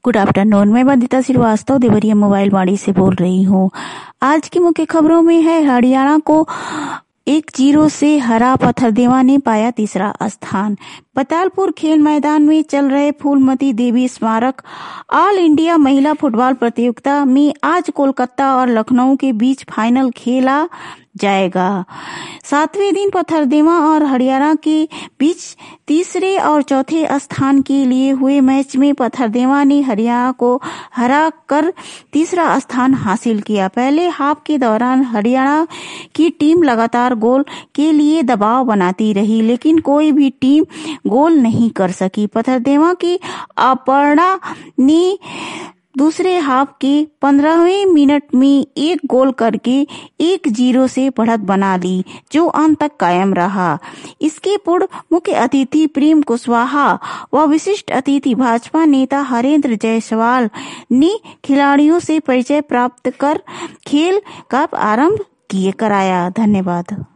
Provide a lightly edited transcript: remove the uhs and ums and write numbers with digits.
Good afternoon. मैं Vandita Shrivastava Deoria mobile Vani से बोल रही हूँ। आज की मुख्य खबरों में है हरियाणा को 1-0 से हरा पथरदेवा ने पाया तीसरा स्थान। पतालपुर खेल मैदान में चल रहे फूलमती देवी स्मारक ऑल इंडिया महिला फुटबॉल प्रतियोगिता में आज कोलकाता और लखनऊ के बीच फाइनल खेला जाएगा। 7वें दिन पथरदेवा और हरियाणा के बीच तीसरे और चौथे स्थान के लिए हुए मैच में पथरदेवा ने हरियाणा को हरा कर तीसरा स्थान हासिल किया। पहले हाफ के दौरान हरियाणा की टीम लगातार गोल के लिए दबाव बनाती रही, लेकिन कोई भी टीम गोल नहीं कर सकी। पथरदेवा की अपर्णा ने दूसरे हाफ के 15वें मिनट में एक गोल करके 1-0 से बढ़त बना ली, जो अंत तक कायम रहा। इसके पूर्व मुख्य अतिथि प्रेम कुशवाहा व विशिष्ट अतिथि भाजपा नेता हरेंद्र जायसवाल ने खिलाड़ियों से परिचय प्राप्त कर खेल का आरंभ कराया। धन्यवाद।